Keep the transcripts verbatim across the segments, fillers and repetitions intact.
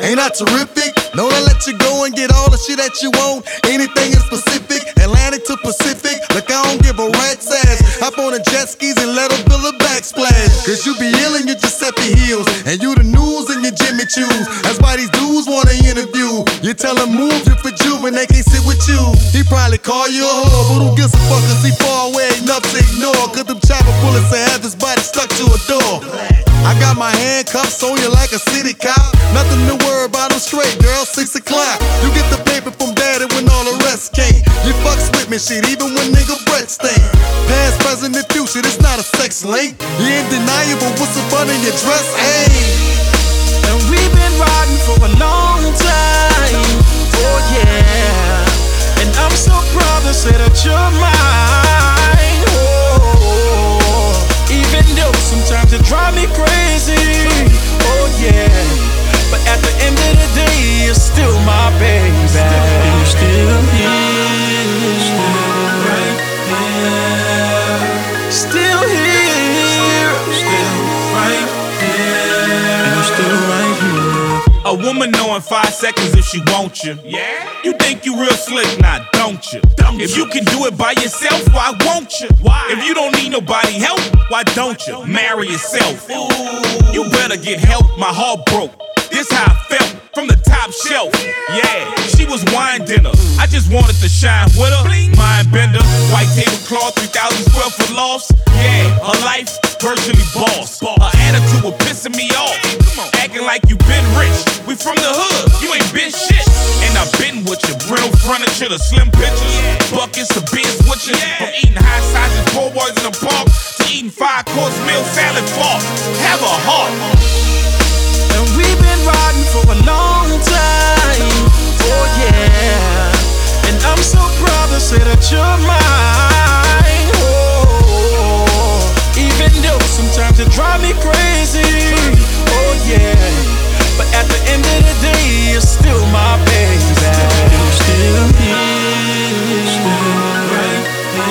Ain't that terrific? Know to let you go and get all the shit that you want. Anything in specific, Atlantic to Pacific. Look, I don't give a rat's ass. Hop on the jet skis and let her build a backsplash. Cause you be ill in your Giuseppe heels, and you the news in your Jimmy Choos. That's why these dudes wanna interview. You tell them move you for Jew and they can't sit with you. He probably call you a whore, but who gives a fuck cause he far away enough to ignore. Cause them chopper bullets that have his body stuck to a door. I got my handcuffs on you like a city cop. Nothing to worry about, I'm straight, girl, six o'clock. You get the paper from daddy when all the rest came. You fucks with me, shit, even when nigga breath stink. Past, present, and future, it's not a sex link. You undeniable, what's the fun in your dress, ayy? And we've been riding for a long time, oh yeah. And I'm so proud to say that you're mine, oh. Even though sometimes it drives me crazy, oh yeah. But at the end of the day, you're still my baby. You're still here, still right there. Still here, still right there. You're still right here. A woman know in five seconds if she wants you. Yeah? You think you real slick, nah, don't you? Don't if you can do it by yourself, why won't you? Why? If you don't need nobody help, why don't you? Marry yourself. Ooh. You better get help, my heart broke. This how I felt from the top shelf. Yeah, she was wine dinner. I just wanted to shine with her. Mind bender, white tablecloth, three thousand square foot lofts. Yeah, her life virtually boss. Her attitude was pissing me off. Acting like you been rich. We from the hood, you ain't been shit. And I've been with you, brittle furniture, the slim pictures, buckets of beers with you. From eating high sizes, poor boys in the park, to eating five course meal salad bar. Have a heart. And we've been riding for a long time, oh yeah. And I'm so proud to say that you're mine, oh. Even though sometimes it drives me crazy, oh yeah. But at the end of the day, you're still my baby. You're still here, still right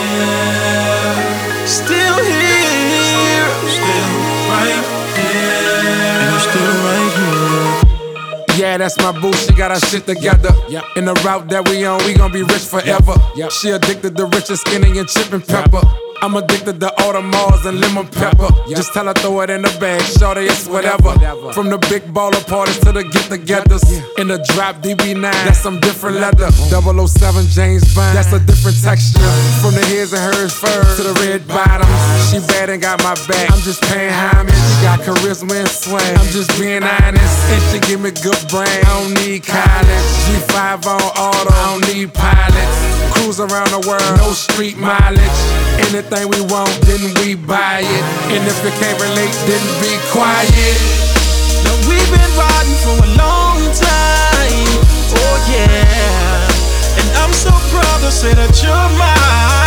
there. Still here, still right there. You're still right here. Yeah, that's my boo, she got her shit together. Yep. In the route that we on, we gon' be rich forever. Yep. Yep. She addicted to richer skinny and chip and pepper. Yep. I'm addicted to Audemars and lemon pepper. Yep. Just tell her throw it in the bag, shorty, it's whatever. whatever. From the big baller parties to the get-togethers. Yeah. In the drop D B nine, that's some different leather. double oh seven James Bond, that's a different texture. From the his and hers furs to the red bottoms. She bad and got my back, I'm just paying homage. She got charisma and swing, I'm just being honest. And she give me good brain, I don't need college. G five on auto, I don't need pilots. Cruise around the world, no street mileage. Anything we want, then we buy it. And if you can't relate, then be quiet. Now we've been riding for a long time, oh yeah. And I'm so proud to say that you're mine.